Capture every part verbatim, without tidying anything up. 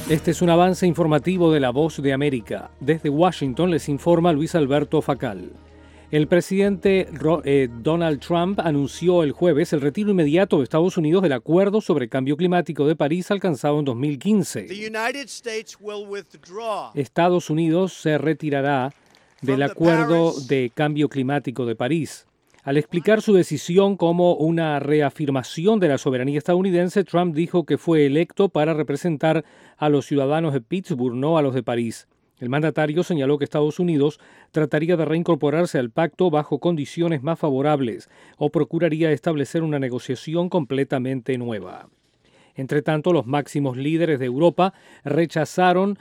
Este es un avance informativo de La Voz de América. Desde Washington les informa Luis Alberto Facal. El presidente eh, Donald Trump anunció el jueves el retiro inmediato de Estados Unidos del Acuerdo sobre Cambio Climático de París alcanzado en dos mil quince. Estados Unidos se retirará del Acuerdo de Cambio Climático de París. Al explicar su decisión como una reafirmación de la soberanía estadounidense, Trump dijo que fue electo para representar a los ciudadanos de Pittsburgh, no a los de París. El mandatario señaló que Estados Unidos trataría de reincorporarse al pacto bajo condiciones más favorables o procuraría establecer una negociación completamente nueva. Entre tanto, los máximos líderes de Europa rechazaron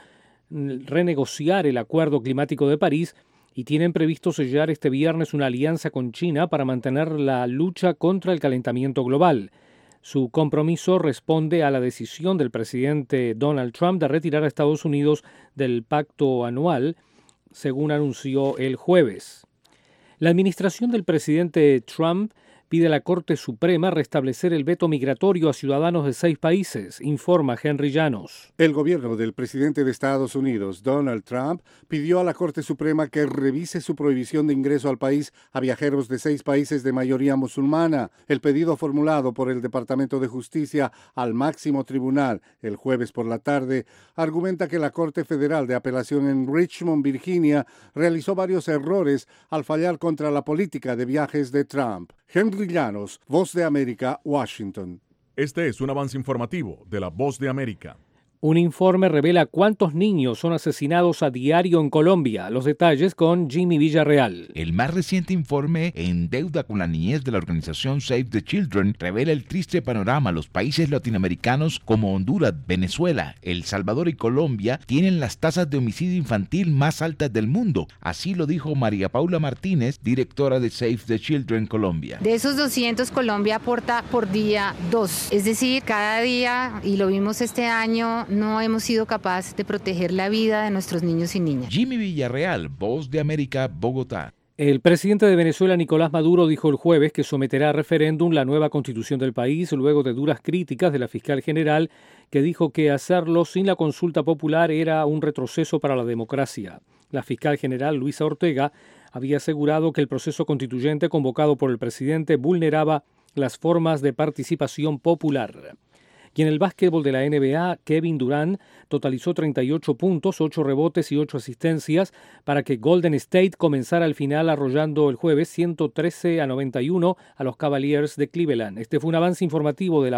renegociar el Acuerdo Climático de París y tienen previsto sellar este viernes una alianza con China para mantener la lucha contra el calentamiento global. Su compromiso responde a la decisión del presidente Donald Trump de retirar a Estados Unidos del pacto anual, según anunció el jueves. La administración del presidente Trump pide a la Corte Suprema restablecer el veto migratorio a ciudadanos de seis países, informa Henry Llanos. El gobierno del presidente de Estados Unidos, Donald Trump, pidió a la Corte Suprema que revise su prohibición de ingreso al país a viajeros de seis países de mayoría musulmana. El pedido formulado por el Departamento de Justicia al máximo tribunal el jueves por la tarde argumenta que la Corte Federal de Apelación en Richmond, Virginia, realizó varios errores al fallar contra la política de viajes de Trump. Henry Llanos, Voz de América, Washington. Este es un avance informativo de La Voz de América. Un informe revela cuántos niños son asesinados a diario en Colombia. Los detalles con Jimmy Villarreal. El más reciente informe, en deuda con la niñez de la organización Save the Children, revela el triste panorama. Los países latinoamericanos como Honduras, Venezuela, El Salvador y Colombia tienen las tasas de homicidio infantil más altas del mundo. Así lo dijo María Paula Martínez, directora de Save the Children Colombia. De esos doscientos, Colombia aporta por día dos. Es decir, cada día, y lo vimos este año, no hemos sido capaces de proteger la vida de nuestros niños y niñas. Jimmy Villarreal, Voz de América, Bogotá. El presidente de Venezuela, Nicolás Maduro, dijo el jueves que someterá a referéndum la nueva constitución del país luego de duras críticas de la fiscal general, que dijo que hacerlo sin la consulta popular era un retroceso para la democracia. La fiscal general, Luisa Ortega, había asegurado que el proceso constituyente convocado por el presidente vulneraba las formas de participación popular. Y en el básquetbol de la N B A, Kevin Durant totalizó treinta y ocho puntos, ocho rebotes y ocho asistencias para que Golden State comenzara al final arrollando el jueves ciento trece a noventa y uno a los Cavaliers de Cleveland. Este fue un avance informativo de la